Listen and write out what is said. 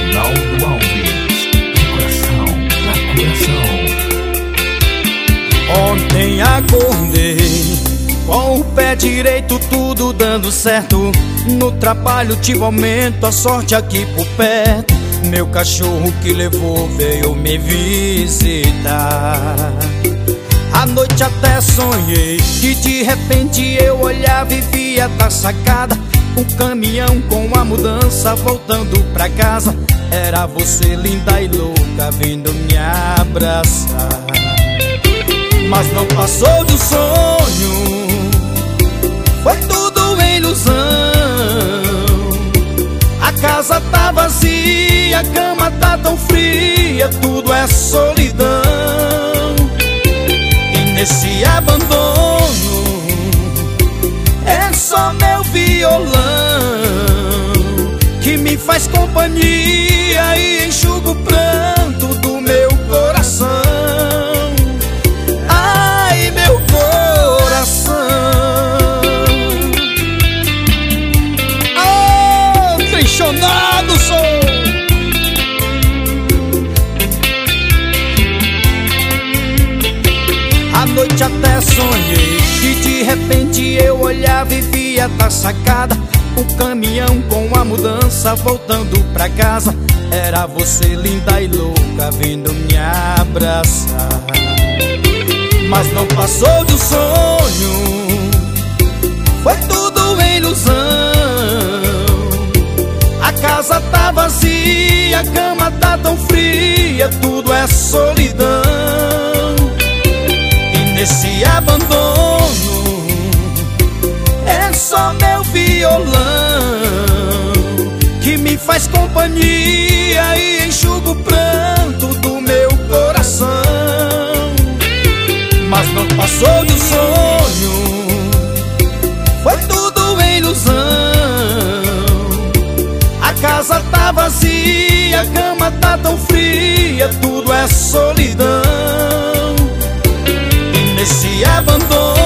Ronaldo Alves, de coração pra coração. Ontem acordei com o pé direito tudo dando certo. No trabalho tive aumento, a sorte aqui por perto. Meu cachorro que levou veio me visitar. À noite até sonhei que de repente eu olhava e via da sacada um caminhão com a mudança voltando pra casa. Era você linda e louca vindo me abraçar. Mas não passou do sonho, foi tudo ilusão. A casa tá vazia, a cama tá tão fria, tudo é solidão. E nesse abandono é só meu violão que me faz companhia e enxuga o pranto do meu coração. Ai, meu coração. Oh, trechonado sou. À noite até sonhei que de repente eu olhava e via da sacada um caminhão com a mudança voltando pra casa. Era você linda e louca vindo me abraçar. Mas não passou do sonho, foi tudo ilusão. A casa tá vazia, a cama tá tão fria, tudo é solidão. E nesse abandono é só meu violão que me faz companhia e enxuga o pranto do meu coração. Mas não passou do sonho, foi tudo ilusão. A casa tá vazia, a cama tá tão fria, tudo é solidão. E nesse abandono